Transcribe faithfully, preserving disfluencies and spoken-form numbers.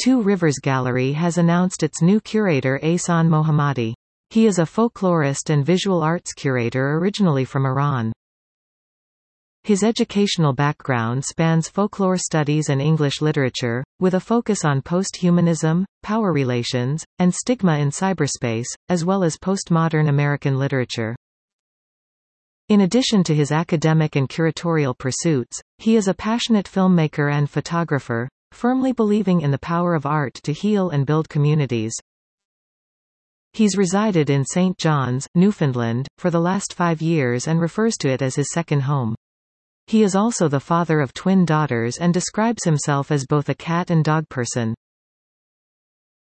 Two Rivers Gallery has announced its new curator Ahsan Mohammadi. He is a folklorist and visual arts curator originally from Iran. His educational background spans folklore studies and English literature, with a focus on post-humanism, power relations, and stigma in cyberspace, as well as postmodern American literature. In addition to his academic and curatorial pursuits, he is a passionate filmmaker and photographer, firmly believing in the power of art to heal and build communities. He's resided in Saint John's, Newfoundland, for the last five years and refers to it as his second home. He is also the father of twin daughters and describes himself as both a cat and dog person.